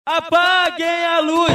Apaguem a luz.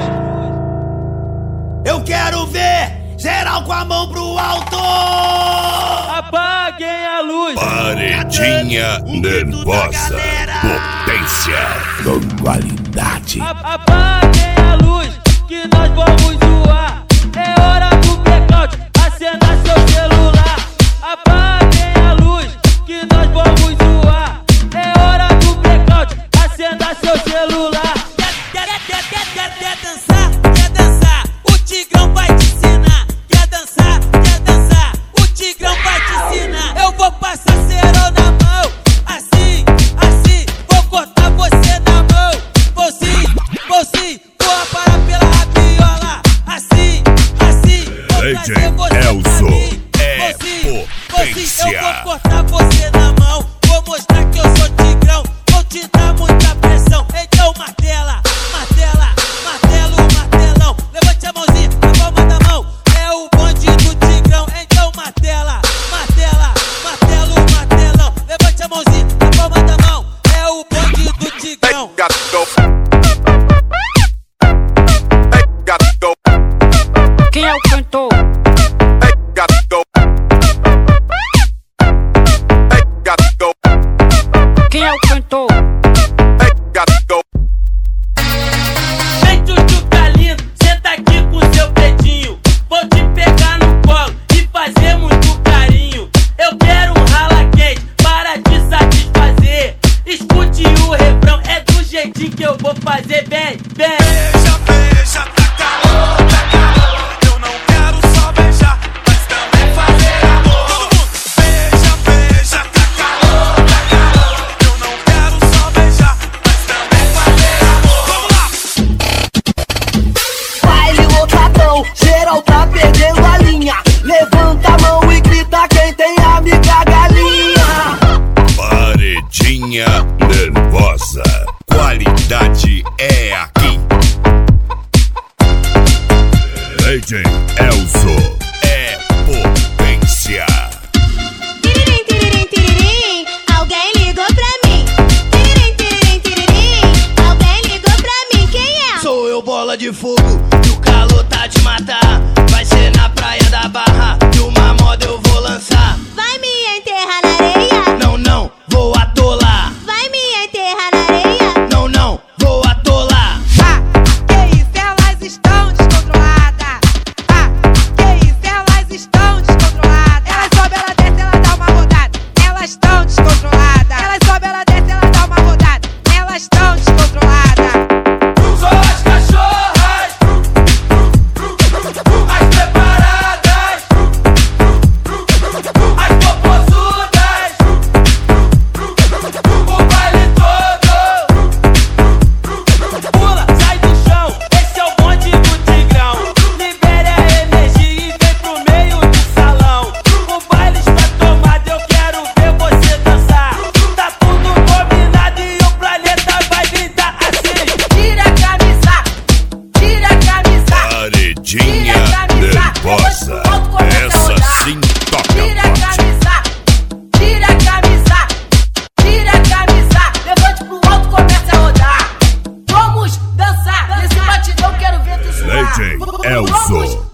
Eu quero ver geral com a mão pro alto. Apaguem a luz. Paredinha nervosa. Potência com qualidade. Apaguem a luz que nós vamos zoar. É hora do blackout, acenda seu celular. Apaguem a luz que nós vamos zoar. É hora do blackout, acenda seu celular. Quer dançar? Quer dançar? O Tigrão vai te ensinar. Quer dançar? Quer dançar? O Tigrão vai te ensinar. Eu vou passar cerol na mão, assim, assim. Vou cortar você na mão, vou sim, vou aparar pela rabiola, assim, assim. Vou trazer você pra mim, vou sim, eu vou cortar você na mão. Vou mostrar que eu sou Tigrão, vou te dar muita pressão. Então martela, martela, martelo, martelão. Levante a mãozinha na palma da mão, é o bonde do Tigrão. Então martela, martela, martelo, martelão. Levante a mãozinha na palma da mão, é o bonde do Tigrão. Quem é o cantor? Quem é o cantor? Vem tchutchuca lindo, senta aqui com seu dedinho. Vou te pegar no colo e fazer muito carinho. Eu quero um rala quente para te satisfazer. Escute o refrão, é do jeitinho que eu vou fazer. Vem, vem. Beija, beija, tá calor, tá calor. Eu não quero só beijar, mas também fazer amor. Todo mundo. Beija, beija, tá calor, tá calor. Eu não quero só beijar, mas também fazer amor. Vamos lá! Baile lotadão, geral tá perdendo a linha. Levanta a mão e grita quem tem amiga galinha. Paredinha nervosa. Qualidade é aqui. DJ Elzo é potência. Tiririm, tiririm, tiririm, alguém ligou pra mim. Tiririm, tiririm, tiririm, alguém ligou pra mim. Quem é? Sou eu, bola de fogo, e o calor tá de matar. Vai ser na praia da Barra, e uma moda eu vou lançar. Vai me enterrar na areia? Não, não, vou atolar. Vai me enterrar na areia? Não, não, vou atolar. Que isso, elas estão descontroladas. Que isso, elas estão descontroladas. Ela sobe, ela desce, ela dá uma rodada. Elas estão descontroladas. Ela sobe, ela desce, ela dá uma rodada. Elas estão descontroladas. Só as cachorras, as preparadas, as popozudas, o baile todo. Pula, sai do chão, esse é o bonde do Tigrão. Libere a energia e vem pro meio do salão. O baile está tomado, eu quero ver você dançar. Tá tudo combinado e o planeta vai gritar assim. Tira a camisa, tira a camisa. Paredinha nervosa. Essa sim toca Tira a forte. camisa, tira a camisa, tira a camisa. Levante pro alto, comece a rodar. Vamos dançar nesse batidão, quero ver tu suar. DJ Elzo